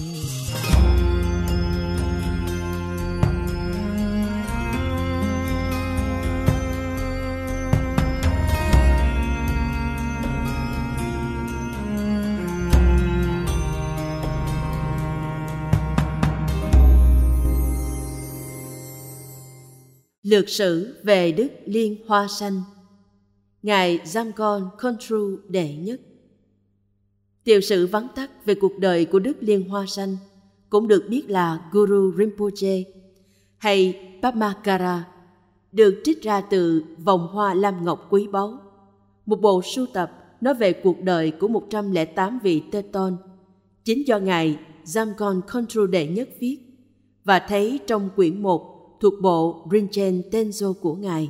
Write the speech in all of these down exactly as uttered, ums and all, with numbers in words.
Lược sử về Đức Liên Hoa Sanh, Ngài Jamgon Kongtrul đệ nhất. Tiểu sử vắn tắt về cuộc đời của Đức Liên Hoa Sanh, cũng được biết là Guru Rinpoche hay Padmakara, được trích ra từ Vòng Hoa Lam Ngọc Quý Báu, một bộ sưu tập nói về cuộc đời của một trăm lẻ tám vị Tê Tôn, chính do Ngài Jamgon Kongtrul đệ nhất viết, và thấy trong quyển một thuộc bộ Rinchen Tenzo của Ngài.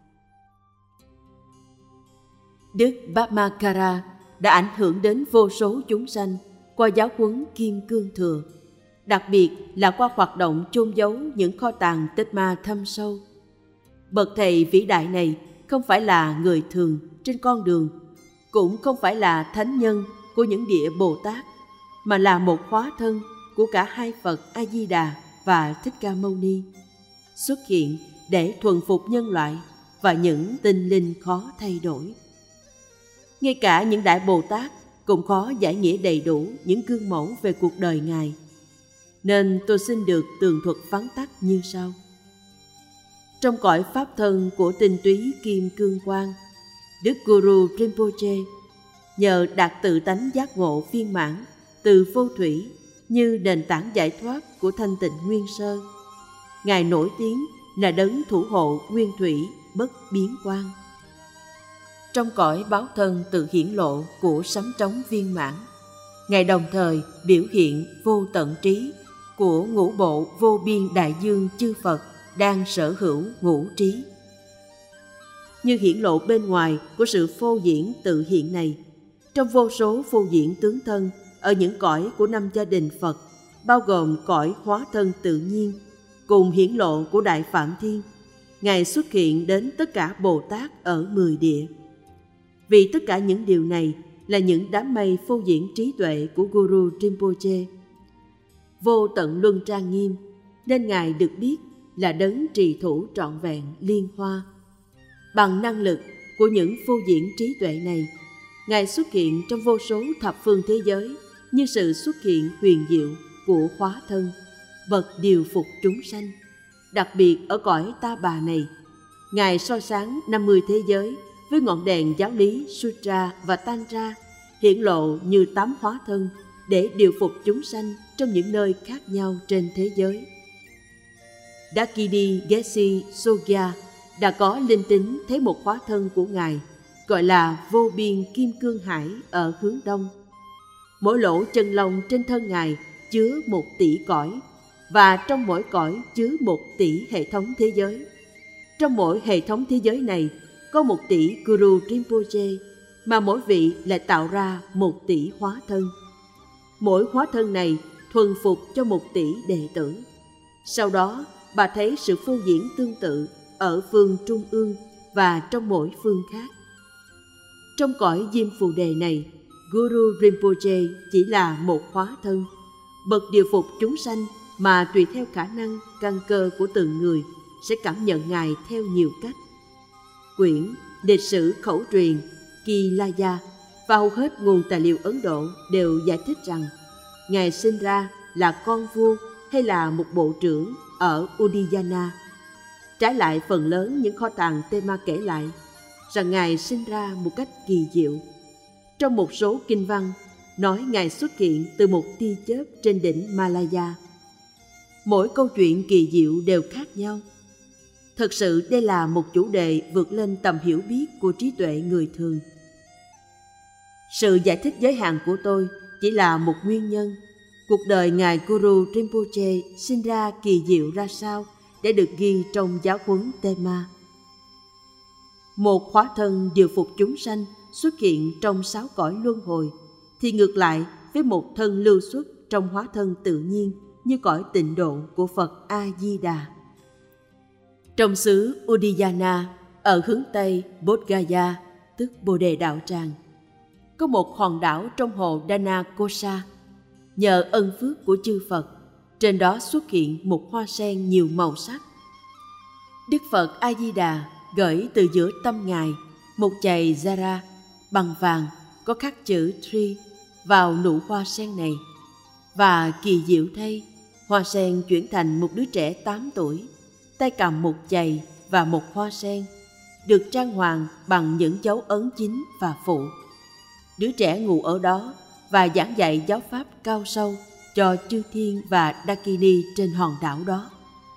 Đức Padmakara đã ảnh hưởng đến vô số chúng sanh qua giáo huấn Kim Cương Thừa, đặc biệt là qua hoạt động chôn giấu những kho tàng tích ma thâm sâu. Bậc thầy vĩ đại này không phải là người thường trên con đường, cũng không phải là thánh nhân của những địa Bồ Tát, mà là một hóa thân của cả hai Phật A Di Đà và Thích Ca Mâu Ni, xuất hiện để thuần phục nhân loại và những tinh linh khó thay đổi. Ngay cả những đại Bồ Tát cũng khó giải nghĩa đầy đủ những gương mẫu về cuộc đời Ngài, nên tôi xin được tường thuật vắn tắt như sau. Trong cõi pháp thân của tinh túy Kim Cương Quang, Đức Guru Rinpoche nhờ đạt tự tánh giác ngộ viên mãn từ vô thủy như nền tảng giải thoát của thanh tịnh nguyên sơ. Ngài nổi tiếng là đấng thủ hộ nguyên thủy bất biến quang. Trong cõi báo thân tự hiển lộ của sấm trống viên mãn, Ngài đồng thời biểu hiện vô tận trí của ngũ bộ vô biên đại dương chư Phật đang sở hữu ngũ trí. Như hiển lộ bên ngoài của sự phô diễn tự hiện này, trong vô số phô diễn tướng thân ở những cõi của năm gia đình Phật, bao gồm cõi hóa thân tự nhiên, cùng hiển lộ của Đại Phạm Thiên, Ngài xuất hiện đến tất cả Bồ Tát ở mười địa. Vì tất cả những điều này là những đám mây phô diễn trí tuệ của Guru Rinpoche. Vô tận luân trang nghiêm, nên Ngài được biết là đấng trì thủ trọn vẹn liên hoa. Bằng năng lực của những phô diễn trí tuệ này, Ngài xuất hiện trong vô số thập phương thế giới như sự xuất hiện huyền diệu của hóa thân, bậc điều phục chúng sanh. Đặc biệt ở cõi Ta Bà này, Ngài soi sáng năm mươi thế giới với ngọn đèn giáo lý Sutra và Tantra, hiển lộ như tám hóa thân để điều phục chúng sanh trong những nơi khác nhau trên thế giới. Dakini Geshe Sogya đã có linh tính thấy một hóa thân của Ngài gọi là vô biên kim cương hải ở hướng đông. Mỗi lỗ chân lông trên thân Ngài chứa một tỷ cõi, và trong mỗi cõi chứa một tỷ hệ thống thế giới. Trong mỗi hệ thống thế giới này có một tỷ Guru Rinpoche, mà mỗi vị lại tạo ra một tỷ hóa thân. Mỗi hóa thân này thuần phục cho một tỷ đệ tử. Sau đó, bà thấy sự phô diễn tương tự ở phương trung ương và trong mỗi phương khác. Trong cõi Diêm Phù Đề này, Guru Rinpoche chỉ là một hóa thân, bậc điều phục chúng sanh mà tùy theo khả năng, căn cơ của từng người sẽ cảm nhận Ngài theo nhiều cách. Quyển Lịch sử khẩu truyền Kilaya và hầu hết nguồn tài liệu Ấn Độ đều giải thích rằng Ngài sinh ra là con vua hay là một bộ trưởng ở Udiyana. Trái lại, phần lớn những kho tàng Tema kể lại rằng Ngài sinh ra một cách kỳ diệu. Trong một số kinh văn nói Ngài xuất hiện từ một tia chớp trên đỉnh Malaya. Mỗi câu chuyện kỳ diệu đều khác nhau. Thật sự đây là một chủ đề vượt lên tầm hiểu biết của trí tuệ người thường. Sự giải thích giới hạn của tôi chỉ là một nguyên nhân. Cuộc đời Ngài Guru Rinpoche sinh ra kỳ diệu ra sao để được ghi trong giáo huấn Tema. Một hóa thân điều phục chúng sanh xuất hiện trong sáu cõi luân hồi, thì ngược lại với một thân lưu xuất trong hóa thân tự nhiên như cõi tịnh độ của Phật A Di Đà. Trong xứ Udiyana ở hướng tây Bodh Gaya, tức Bồ Đề Đạo Tràng, có một hòn đảo trong hồ Dana Kosa. Nhờ ân phước của chư Phật, trên đó xuất hiện một hoa sen nhiều màu sắc. Đức Phật A Di Đà gửi từ giữa tâm Ngài một chày Jara bằng vàng có khắc chữ Tri vào nụ hoa sen này. Và kỳ diệu thay, hoa sen chuyển thành một đứa trẻ tám tuổi, tay cầm một chày và một hoa sen, được trang hoàng bằng những dấu ấn chính và phụ. Đứa trẻ ngủ ở đó và giảng dạy giáo pháp cao sâu cho chư thiên và Dakini trên hòn đảo đó.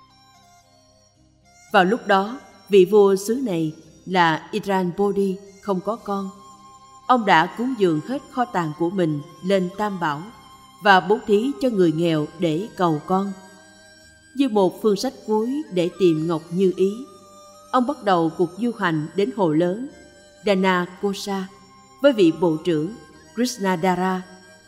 Vào lúc đó, vị vua xứ này là Idran Bodhi không có con. Ông đã cúng dường hết kho tàng của mình lên Tam Bảo và bố thí cho người nghèo để cầu con. Như một phương sách cuối để tìm ngọc như ý, ông bắt đầu cuộc du hành đến hồ lớn Danakosa với vị bộ trưởng Krishnadara.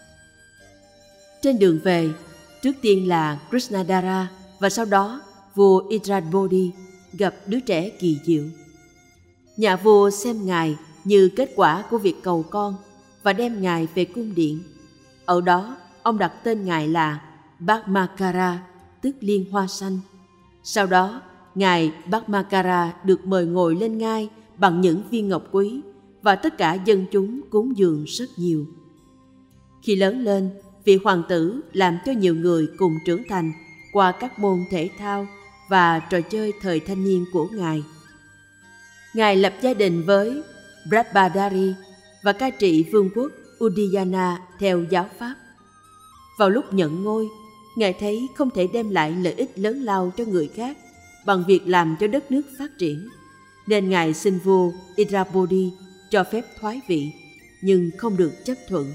Trên đường về, trước tiên là Krishnadara và sau đó vua Idran Bodhi gặp đứa trẻ kỳ diệu. Nhà vua xem ngài như kết quả của việc cầu con và đem ngài về cung điện. Ở đó, ông đặt tên ngài là Bhakmakara, tức liên hoa xanh. Sau đó, ngài Bhakmakara được mời ngồi lên ngai bằng những viên ngọc quý và tất cả dân chúng cúng dường rất nhiều. Khi lớn lên, vị hoàng tử làm cho nhiều người cùng trưởng thành qua các môn thể thao và trò chơi thời thanh niên của ngài. Ngài lập gia đình với Brahmadari và cai trị vương quốc Udiyana theo giáo pháp. Vào lúc nhận ngôi, ngài thấy không thể đem lại lợi ích lớn lao cho người khác bằng việc làm cho đất nước phát triển, nên ngài xin vua Idrabodhi cho phép thoái vị, nhưng không được chấp thuận.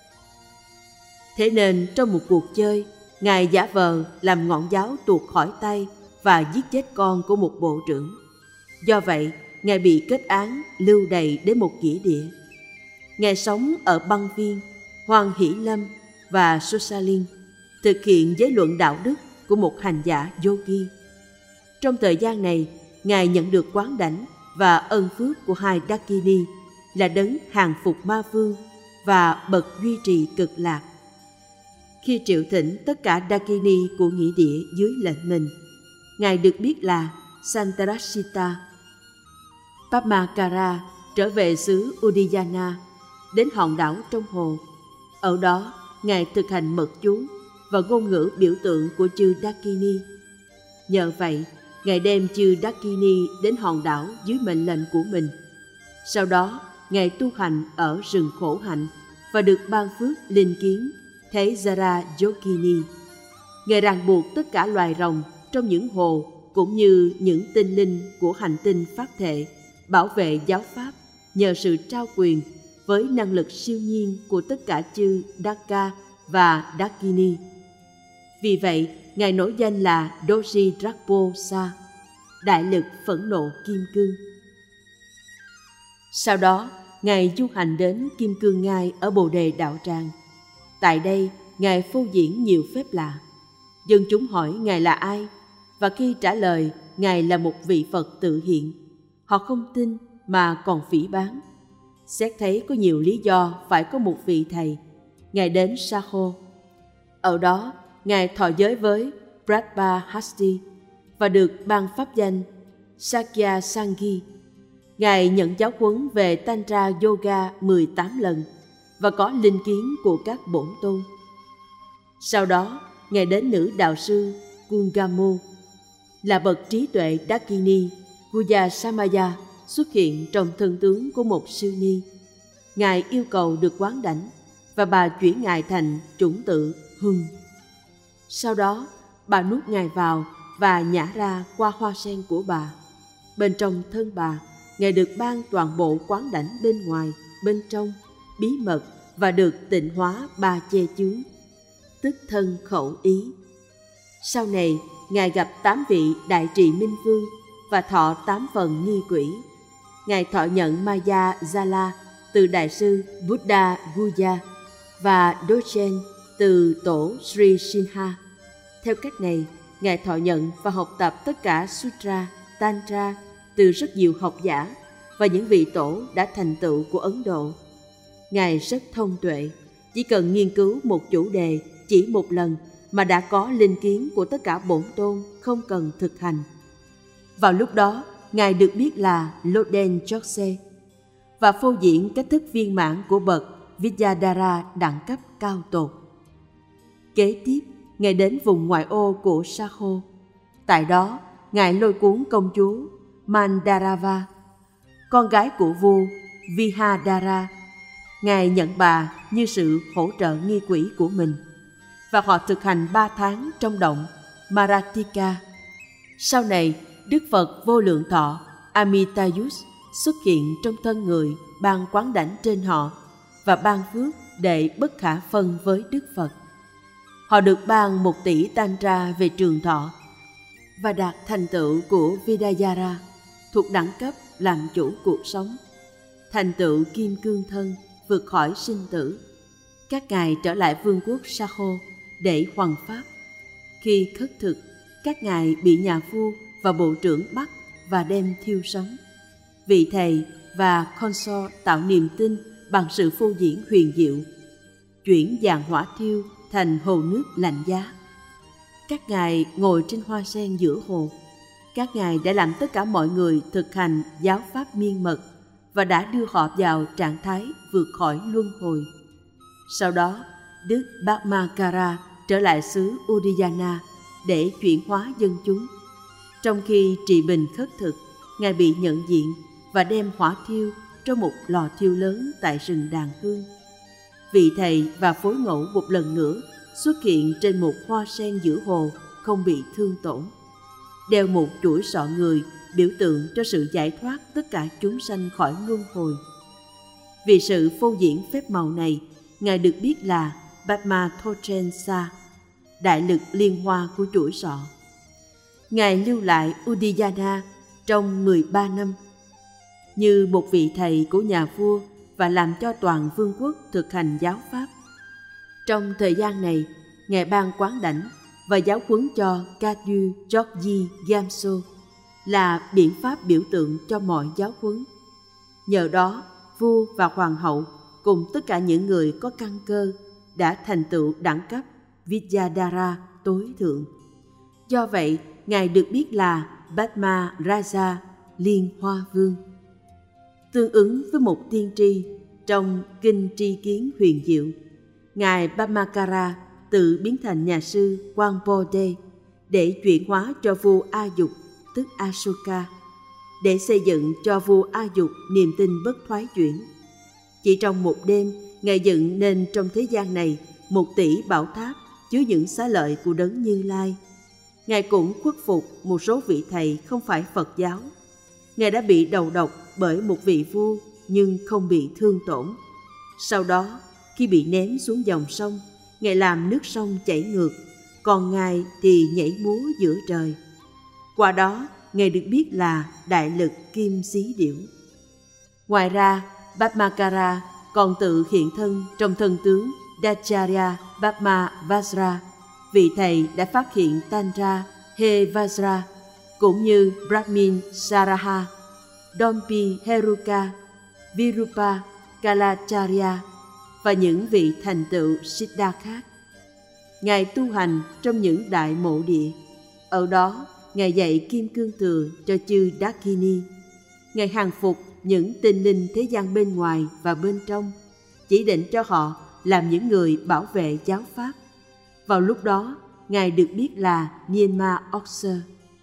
Thế nên trong một cuộc chơi, ngài giả vờ làm ngọn giáo tuột khỏi tay và giết chết con của một bộ trưởng. Do vậy, ngài bị kết án lưu đày đến một nghĩa địa. Ngài sống ở Băng Viên, Hoàng Hỷ Lâm và Sosalin, thực hiện giới luận đạo đức của một hành giả yogi. Trong thời gian này, ngài nhận được quán đảnh và ân phước của hai Dakini là đấng hàng phục ma vương và bậc duy trì cực lạc. Khi triệu thỉnh tất cả Dakini của nghĩa địa dưới lệnh mình, ngài được biết là Santarashita. Bhakmakara trở về xứ Udiyana, đến hòn đảo trong hồ. Ở đó, ngài thực hành mật chú và ngôn ngữ biểu tượng của chư Dakini. Nhờ vậy, ngài đem chư Dakini đến hòn đảo dưới mệnh lệnh của mình. Sau đó, ngài tu hành ở rừng khổ hạnh và được ban phước linh kiến Thế Jara Yogini. Ngài ràng buộc tất cả loài rồng trong những hồ cũng như những tinh linh của hành tinh phát thệ bảo vệ giáo pháp nhờ sự trao quyền với năng lực siêu nhiên của tất cả chư Daka và Dakini. Vì vậy, ngài nổi danh là Doshi Dragposa, đại lực phẫn nộ kim cương. Sau đó, ngài du hành đến Kim Cương Ngai ở Bồ Đề Đạo Tràng. Tại đây, ngài phô diễn nhiều phép lạ. Dân chúng hỏi ngài là ai, và khi trả lời ngài là một vị Phật tự hiện, họ không tin mà còn phỉ báng. Xét thấy có nhiều lý do phải có một vị thầy, ngài đến Saho. Ở đó, ngài thọ giới với Prabhahasti và được ban pháp danh Sakya Sanghi. Ngài nhận giáo huấn về Tantra Yoga mười tám lần và có linh kiến của các bổn tôn. Sau đó, ngài đến nữ đạo sư Kungamo, là bậc trí tuệ Dakini Guya Samaya, xuất hiện trong thân tướng của một sư ni. Ngài yêu cầu được quán đảnh và bà chuyển ngài thành chủng tự Hưng. Sau đó, bà nuốt ngài vào và nhả ra qua hoa sen của bà. Bên trong thân bà, ngài được ban toàn bộ quán đảnh bên ngoài, bên trong, bí mật và được tịnh hóa ba che chướng, tức thân khẩu ý. Sau này, ngài gặp tám vị đại trị minh vương và thọ tám phần nghi quỷ. Ngài thọ nhận Maya Jala từ đại sư Buddha Guya và Dogen từ tổ Sri Sinha. Theo cách này, ngài thọ nhận và học tập tất cả Sutra, Tantra từ rất nhiều học giả và những vị tổ đã thành tựu của Ấn Độ. Ngài rất thông tuệ, chỉ cần nghiên cứu một chủ đề chỉ một lần mà đã có linh kiến của tất cả bổn tôn, không cần thực hành. Vào lúc đó, Ngài được biết là Loden Chokse và phô diễn cách thức viên mãn của bậc Vidyadhara đẳng cấp cao tột. Kế tiếp, Ngài đến vùng ngoại ô của Sakho. Tại đó, Ngài lôi cuốn công chúa Mandarava, con gái của vua Vihadara. Ngài nhận bà như sự hỗ trợ nghi quỷ của mình, và họ thực hành ba tháng trong động Maratika. Sau này, Đức Phật Vô Lượng Thọ Amitayus xuất hiện trong thân người, ban quán đảnh trên họ và ban phước để bất khả phân với Đức Phật. Họ được ban một tỷ tantra về trường thọ và đạt thành tựu của Vidayara thuộc đẳng cấp làm chủ cuộc sống, thành tựu kim cương thân, vượt khỏi sinh tử. Các ngài trở lại vương quốc Sakho để hoằng pháp. Khi khất thực, các ngài bị nhà vua và bộ trưởng bắt và đem thiêu sống. Vị thầy và consort tạo niềm tin bằng sự phô diễn huyền diệu, chuyển dạng hỏa thiêu thành hồ nước lạnh giá. Các ngài ngồi trên hoa sen giữa hồ. Các ngài đã làm tất cả mọi người thực hành giáo pháp miên mật và đã đưa họ vào trạng thái vượt khỏi luân hồi. Sau đó, Đức Bhatmakara trở lại xứ Udiyana để chuyển hóa dân chúng. Trong khi trị bình khất thực, Ngài bị nhận diện và đem hỏa thiêu trong một lò thiêu lớn tại rừng Đàn Hương. Vị thầy và phối ngẫu một lần nữa xuất hiện trên một hoa sen giữa hồ, không bị thương tổn, đeo một chuỗi sọ người biểu tượng cho sự giải thoát tất cả chúng sanh khỏi luân hồi. Vì sự phô diễn phép màu này, Ngài được biết là Padmatotrensa, đại lực liên hoa của chuỗi sọ. Ngài lưu lại Udiyana trong mười ba năm như một vị thầy của nhà vua và làm cho toàn vương quốc thực hành giáo pháp. Trong thời gian này, Ngài ban quán đảnh và giáo huấn cho Kadyu Jogji Gyamso là biện pháp biểu tượng cho mọi giáo huấn. Nhờ đó, vua và hoàng hậu cùng tất cả những người có căn cơ đã thành tựu đẳng cấp Vidyadhara tối thượng. Do vậy, Ngài được biết là Padma Raja Liên Hoa Vương. Tương ứng với một tiên tri trong Kinh Tri Kiến huyền diệu, Ngài Bhatmakara tự biến thành nhà sư Wanbode để chuyển hóa cho vua A Dục, tức Asoka, để xây dựng cho vua A Dục niềm tin bất thoái chuyển. Chỉ trong một đêm, Ngài dựng nên trong thế gian này một tỷ bảo tháp chứa những xá lợi của Đấng Như Lai. Ngài cũng khuất phục một số vị thầy không phải Phật giáo. Ngài đã bị đầu độc bởi một vị vua nhưng không bị thương tổn. Sau đó, khi bị ném xuống dòng sông, Ngài làm nước sông chảy ngược, còn Ngài thì nhảy múa giữa trời. Qua đó, Ngài được biết là đại lực kim xí điểu. Ngoài ra, Bhatmakara còn tự hiện thân trong thân tướng Dacharya Padma Vajra, vị thầy đã phát hiện Tantra He Vajra, cũng như Brahmin Saraha, Dompi Heruka, Virupa Kalacharya và những vị thành tựu Siddha khác. Ngài tu hành trong những đại mộ địa. Ở đó, Ngài dạy kim cương thừa cho chư Dakini. Ngài hàng phục những tinh linh thế gian bên ngoài và bên trong, chỉ định cho họ làm những người bảo vệ giáo pháp. Vào lúc đó, Ngài được biết là Nienma Oxer.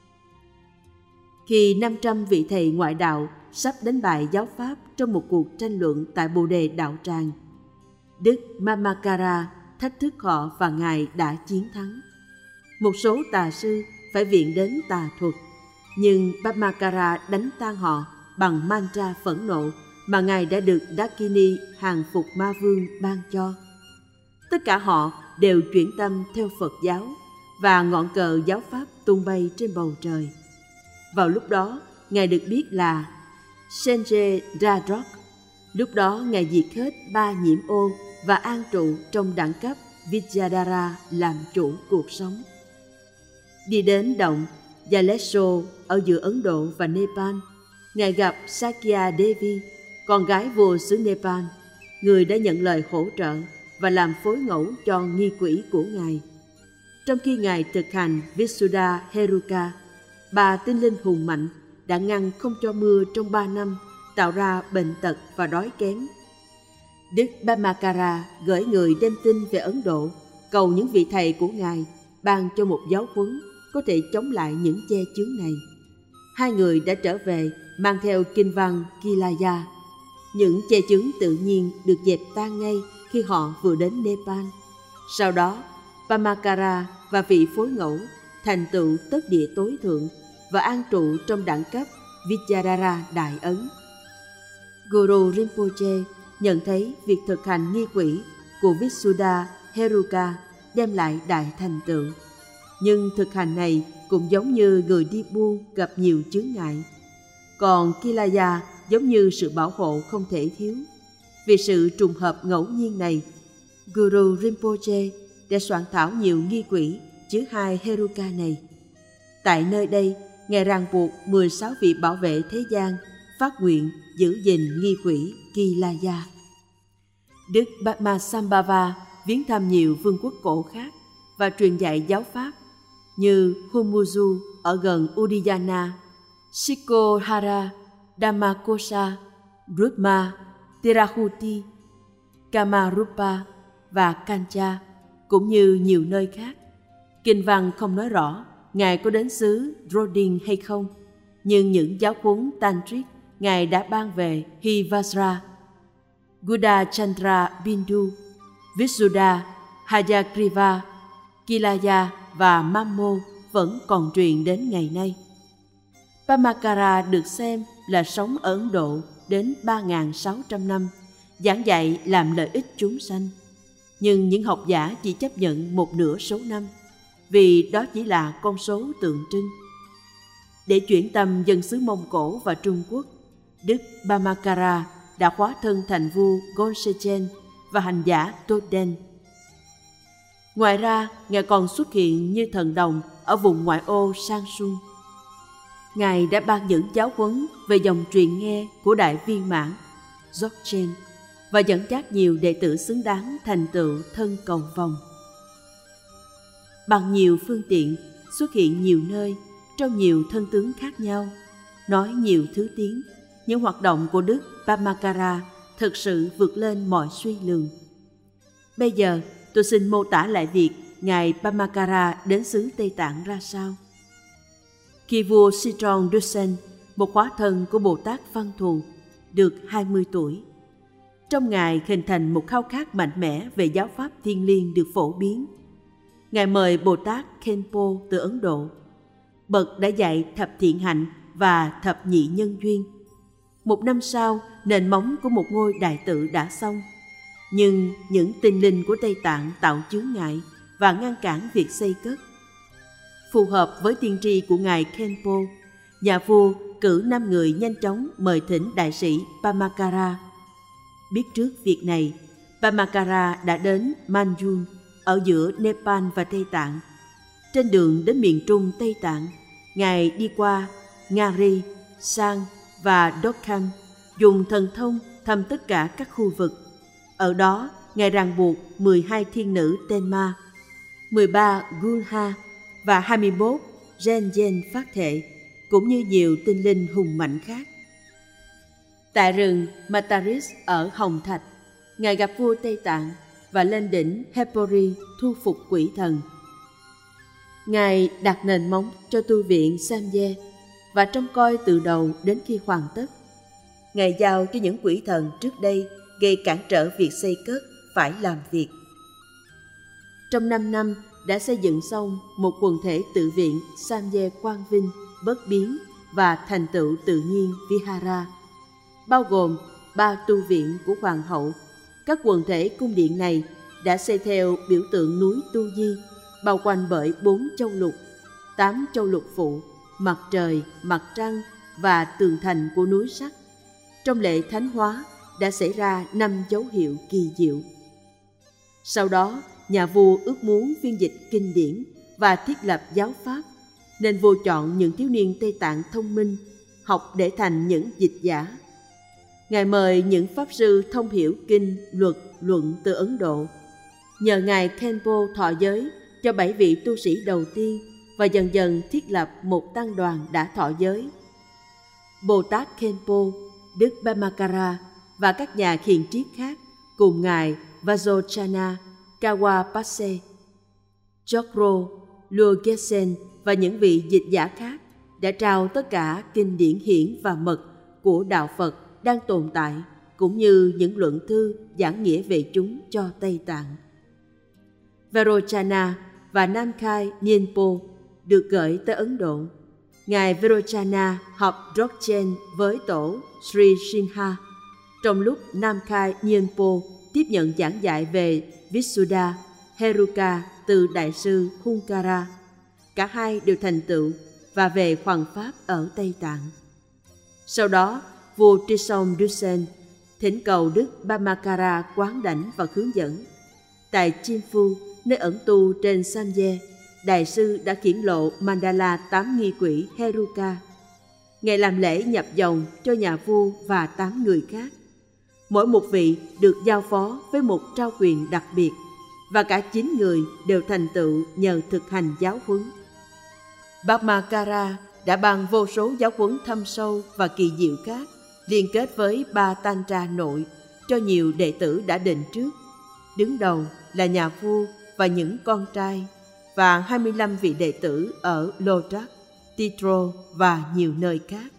Khi năm trăm vị thầy ngoại đạo sắp đánh bại giáo pháp trong một cuộc tranh luận tại Bồ Đề Đạo Tràng, Đức Bhatmakara thách thức họ và Ngài đã chiến thắng. Một số tà sư phải viện đến tà thuật, nhưng Bhatmakara đánh tan họ bằng mantra phẫn nộ mà Ngài đã được Dakini hàng phục ma vương ban cho. Tất cả họ đều chuyển tâm theo Phật giáo và ngọn cờ giáo pháp tung bay trên bầu trời. Vào lúc đó, Ngài được biết là Senje Dadrok. Lúc đó, Ngài diệt hết ba nhiễm ô và an trụ trong đẳng cấp Vidyadhara làm chủ cuộc sống. Đi đến động Yaleso ở giữa Ấn Độ và Nepal, Ngài gặp Sakya Devi, con gái vua xứ Nepal, người đã nhận lời hỗ trợ và làm phối ngẫu cho nghi quỹ của Ngài. Trong khi Ngài thực hành Visuddha Heruka, ba tinh linh hùng mạnh đã ngăn không cho mưa trong ba năm, tạo ra bệnh tật và đói kém. Đức Bhamakara gửi người đem tin về Ấn Độ, cầu những vị thầy của Ngài ban cho một giáo huấn có thể chống lại những che chướng này. Hai người đã trở về mang theo kinh văn Kilaya. Những che chướng tự nhiên được dẹp tan ngay khi họ vừa đến Nepal. Sau đó, Bhamakara và vị phối ngẫu thành tựu tất địa tối thượng và an trụ trong đẳng cấp Vidyadhara Đại Ấn. Guru Rinpoche nhận thấy việc thực hành nghi quỹ của Visuddha Heruka đem lại đại thành tựu. Nhưng thực hành này cũng giống như người đi buôn gặp nhiều chướng ngại. Còn Kilaya giống như sự bảo hộ không thể thiếu. Vì sự trùng hợp ngẫu nhiên này, Guru Rinpoche đã soạn thảo nhiều nghi quỹ chứa hai Heruka này. Tại nơi đây, Ngài ràng buộc mười sáu vị bảo vệ thế gian phát nguyện giữ gìn nghi quỹ Kilaya. Đức Padmasambhava viếng thăm nhiều vương quốc cổ khác và truyền dạy giáo pháp như Humuzu ở gần Udiyana, Shikohara, Dhammakosa, Rudma, Tirahuti, Kamarupa và Kancha, cũng như nhiều nơi khác. Kinh văn không nói rõ Ngài có đến xứ Rodin hay không, nhưng những giáo huấn Tantric Ngài đã ban về Hivasra, Gudachandra Bindu, Visuddha, Hayagriva, Kilaya và Mammo vẫn còn truyền đến ngày nay. Bhamakara được xem là sống ở Ấn Độ đến ba nghìn sáu trăm năm, giảng dạy làm lợi ích chúng sanh. Nhưng những học giả chỉ chấp nhận một nửa số năm, vì đó chỉ là con số tượng trưng. Để chuyển tâm dân xứ Mông Cổ và Trung Quốc, Đức Bhamakara đã hóa thân thành vua Gonsechen và hành giả Toden. Ngoài ra, Ngài còn xuất hiện như thần đồng ở vùng ngoại ô Samsun. Ngài đã ban những giáo huấn về dòng truyền nghe của Đại Viên Mãn Dzogchen và dẫn dắt nhiều đệ tử xứng đáng thành tựu thân cầu vòng. Bằng nhiều phương tiện, xuất hiện nhiều nơi, trong nhiều thân tướng khác nhau, nói nhiều thứ tiếng, những hoạt động của Đức Bhamakara thực sự vượt lên mọi suy lường. Bây giờ, tôi xin mô tả lại việc Ngài Bhamakara đến xứ Tây Tạng ra sao. Khi vua Sejong Dusen, một hóa thân của Bồ Tát Văn Thù, được hai mươi tuổi, trong Ngài hình thành một khao khát mạnh mẽ về giáo pháp thiêng liêng được phổ biến. Ngài mời Bồ Tát Khenpo từ Ấn Độ. Bậc đã dạy thập thiện hạnh và thập nhị nhân duyên. Một năm sau, nền móng của một ngôi đại tự đã xong. Nhưng những tinh linh của Tây Tạng tạo chướng ngại và ngăn cản việc xây cất. Phù hợp với tiên tri của Ngài Khenpo, nhà vua cử năm người nhanh chóng mời thỉnh đại sĩ Bhamakara. Biết trước việc này, Bhamakara đã đến Manjun ở giữa Nepal và Tây Tạng. Trên đường đến miền Trung Tây Tạng, Ngài đi qua Ngari, Sang và Dokam, dùng thần thông thăm tất cả các khu vực. Ở đó, Ngài ràng buộc mười hai thiên nữ Tenma, mười ba Gulha và hai mươi mốt Genjen phát thệ, cũng như nhiều tinh linh hùng mạnh khác. Tại rừng Mataris ở Hồng Thạch, Ngài gặp vua Tây Tạng và lên đỉnh Hepori thu phục quỷ thần. Ngài đặt nền móng cho tu viện Samye và trông coi từ đầu đến khi hoàn tất. Ngài giao cho những quỷ thần trước đây gây cản trở việc xây cất phải làm việc. Trong năm năm đã xây dựng xong một quần thể tự viện Samye quang vinh, bất biến và thành tựu tự nhiên Vihara, bao gồm ba tu viện của hoàng hậu. Các quần thể cung điện này đã xây theo biểu tượng núi Tu Di, bao quanh bởi bốn châu lục, tám châu lục phụ, mặt trời, mặt trăng và tường thành của núi sắt. Trong lễ thánh hóa đã xảy ra năm dấu hiệu kỳ diệu. Sau đó, nhà vua ước muốn phiên dịch kinh điển và thiết lập giáo pháp, nên vua chọn những thiếu niên Tây Tạng thông minh, học để thành những dịch giả. Ngài mời những pháp sư thông hiểu kinh, luật, luận từ Ấn Độ Nhờ Ngài Khenpo thọ giới cho bảy vị tu sĩ đầu tiên và dần dần thiết lập một tăng đoàn đã thọ giới. Bồ Tát Khenpo, Đức Bhamakara và các nhà hiền triết khác cùng Ngài Vajrayana Kawapase, Chokro, Logesen và những vị dịch giả khác đã trao tất cả kinh điển hiển và mật của Đạo Phật đang tồn tại, cũng như những luận thư giảng nghĩa về chúng cho Tây Tạng. Vairochana và Namkhai Nyingpo được gửi tới Ấn Độ. Ngài Vairochana học Dzogchen với tổ Sri Sinha, trong lúc Namkhai Nyingpo tiếp nhận giảng dạy về Visuddha Heruka từ Đại sư Hunkara. Cả hai đều thành tựu và về hoằng pháp ở Tây Tạng. Sau đó, vua Trisong Dusen thỉnh cầu Đức Bhamakara quán đảnh và hướng dẫn. Tại Chimphu, nơi ẩn tu trên Samye, Đại sư đã khiển lộ mandala tám nghi quỷ Heruka. Ngài làm lễ nhập dòng cho nhà vua và tám người khác. Mỗi một vị được giao phó với một trao quyền đặc biệt, và cả chín người đều thành tựu nhờ thực hành giáo huấn. Bhamakara đã ban vô số giáo huấn thâm sâu và kỳ diệu khác, liên kết với ba tantra nội cho nhiều đệ tử đã định trước. Đứng đầu là nhà vua và những con trai, và hai mươi lăm vị đệ tử ở Lodrak, Titro và nhiều nơi khác.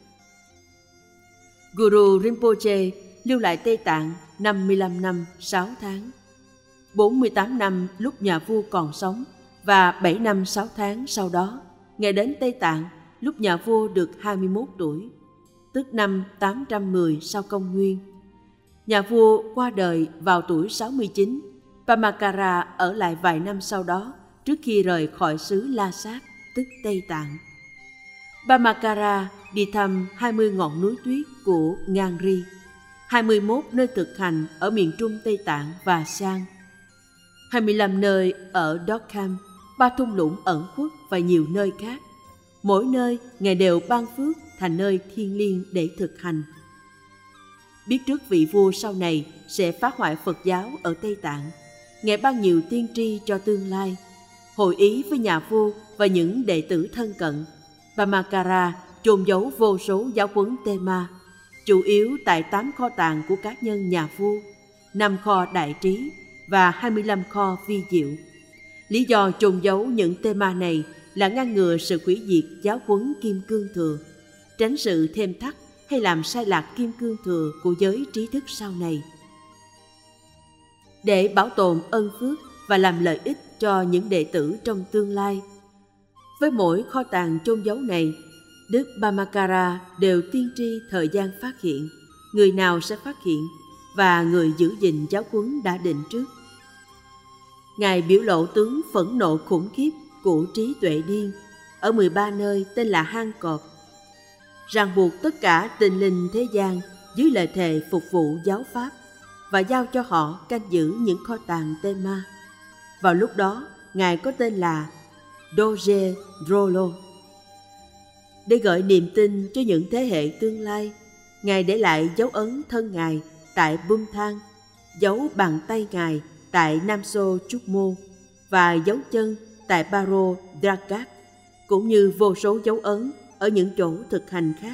Guru Rinpoche lưu lại Tây Tạng năm mươi lăm năm sáu tháng, bốn mươi tám năm lúc nhà vua còn sống và bảy năm sáu tháng sau đó. Ngài đến Tây Tạng lúc nhà vua được hai mươi mốt tuổi, tức năm tám trăm mười sau công nguyên. Nhà vua qua đời vào tuổi sáu mươi chín. Bhamakara ở lại vài năm sau đó trước khi rời khỏi xứ La Sát, tức Tây Tạng. Bhamakara đi thăm hai mươi ngọn núi tuyết của Ngangri, hai mươi mốt nơi thực hành ở miền Trung Tây Tạng và Sang, hai mươi lăm nơi ở Dokham, ba thung lũng ẩn khuất và nhiều nơi khác. Mỗi nơi Ngài đều ban phước thành nơi thiêng liêng để thực hành. Biết trước vị vua sau này sẽ phá hoại Phật giáo ở Tây Tạng, Ngài ban nhiều tiên tri cho tương lai. Hội ý với nhà vua và những đệ tử thân cận, Bhamakara chôn giấu vô số giáo huấn Tema, chủ yếu tại tám kho tàng của cá nhân nhà vua, năm kho đại trí và hai mươi lăm kho vi diệu. Lý do chôn giấu những Tema này là ngăn ngừa sự hủy diệt giáo huấn Kim Cương Thừa, tránh sự thêm thắt hay làm sai lạc Kim Cương Thừa của giới trí thức sau này. Để bảo tồn ân phước và làm lợi ích cho những đệ tử trong tương lai, với mỗi kho tàng chôn giấu này, Đức Bhamakara đều tiên tri thời gian phát hiện, người nào sẽ phát hiện và người giữ gìn giáo huấn đã định trước. Ngài biểu lộ tướng phẫn nộ khủng khiếp của trí tuệ điên ở mười ba nơi tên là hang cọp, ràng buộc tất cả tinh linh thế gian dưới lời thề phục vụ giáo pháp và giao cho họ canh giữ những kho tàng Tema. Vào lúc đó, Ngài có tên là Doje Rolo. Để gợi niềm tin cho những thế hệ tương lai, Ngài để lại dấu ấn thân Ngài tại Bum Thang, dấu bàn tay Ngài tại Nam Sô Trúc Mô và dấu chân tại Baro Drakat, cũng như vô số dấu ấn ở những chỗ thực hành khác.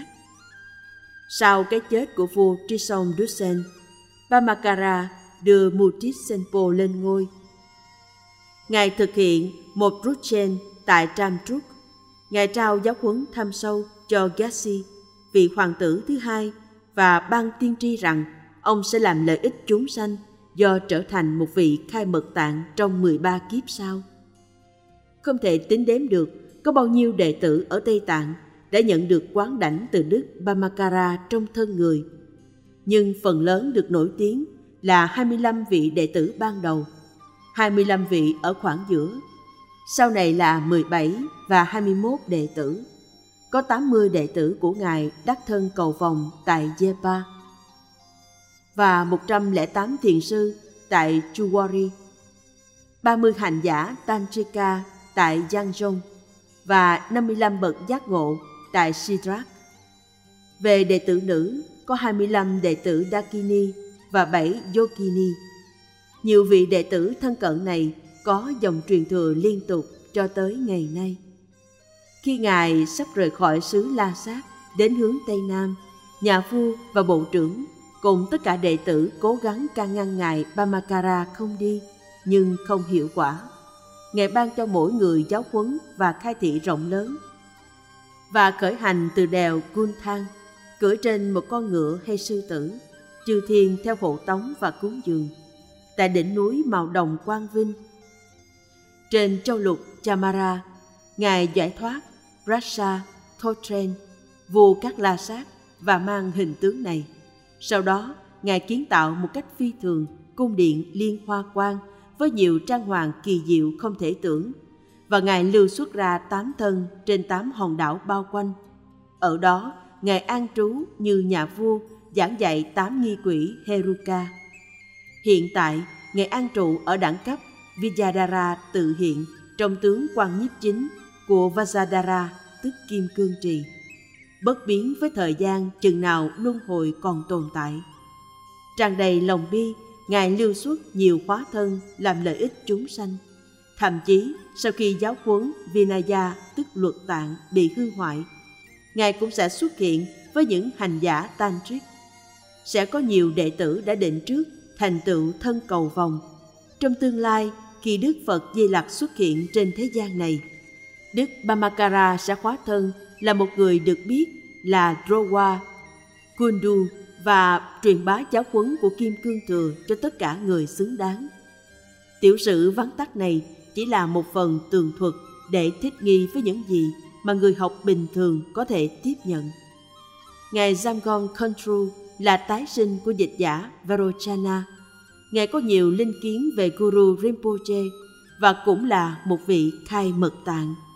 Sau cái chết của vua Trisong Dusen, Bhamakara đưa Mutit Senpo lên ngôi. Ngài thực hiện một Ruchen tại Tramtruk. Ngài trao giáo huấn thâm sâu cho Gassi, vị hoàng tử thứ hai, và ban tiên tri rằng ông sẽ làm lợi ích chúng sanh do trở thành một vị khai mật tạng trong mười ba kiếp sau. Không thể tính đếm được có bao nhiêu đệ tử ở Tây Tạng đã nhận được quán đảnh từ Đức Bhamakara trong thân người, nhưng phần lớn được nổi tiếng là hai mươi lăm vị đệ tử ban đầu, hai mươi lăm vị ở khoảng giữa, sau này là mười bảy và hai mươi mốt đệ tử. Có tám mươi đệ tử của Ngài đắc thân cầu vòng tại Jepa và một trăm lẻ tám thiền sư tại Chuwari, ba mươi hành giả Tantrika tại Giangzhou và năm mươi lăm bậc giác ngộ tại Sidrak. Về đệ tử nữ, có hai mươi lăm đệ tử Dakini và bảy Yogini. Nhiều vị đệ tử thân cận này có dòng truyền thừa liên tục cho tới ngày nay. Khi Ngài sắp rời khỏi xứ La Sát đến hướng Tây Nam, nhà vua và bộ trưởng cùng tất cả đệ tử cố gắng can ngăn Ngài Bhamakara không đi, nhưng không hiệu quả. Ngài ban cho mỗi người giáo huấn và khai thị rộng lớn, và khởi hành từ đèo Kunthang, cưỡi trên một con ngựa hay sư tử, chư thiên theo hộ tống và cúng dường. Tại đỉnh núi màu đồng quang vinh, trên châu lục Chamara, Ngài giải thoát Rasa Thotren, vua các La Sát, và mang hình tướng này. Sau đó, Ngài kiến tạo một cách phi thường cung điện liên hoa quang với nhiều trang hoàng kỳ diệu không thể tưởng, và Ngài lưu xuất ra tám thân trên tám hòn đảo bao quanh. Ở đó, Ngài an trú như nhà vua, giảng dạy tám nghi quỷ Heruka. Hiện tại, Ngài an trụ ở đẳng cấp Vidyadhara tự hiện trong tướng quan nhiếp chính của Vajradhara, tức Kim Cương Trì, bất biến với thời gian chừng nào luân hồi còn tồn tại. Tràn đầy lòng bi, Ngài lưu xuất nhiều hóa thân làm lợi ích chúng sanh. Thậm chí sau khi giáo huấn Vinaya, tức luật tạng, bị hư hoại, Ngài cũng sẽ xuất hiện với những hành giả tantric. Sẽ có nhiều đệ tử đã định trước thành tựu thân cầu vòng. Trong tương lai, khi Đức Phật Di Lặc xuất hiện trên thế gian này, Đức Bhamakara sẽ hóa thân là một người được biết là Drowa, Kundu, và truyền bá giáo huấn của Kim Cương Thừa cho tất cả người xứng đáng. Tiểu sử vắn tắt này chỉ là một phần tường thuật để thích nghi với những gì mà người học bình thường có thể tiếp nhận. Ngài Jamgon Khuntru là tái sinh của dịch giả Vairocana. Ngài có nhiều linh kiến về Guru Rinpoche và cũng là một vị khai mật tạng.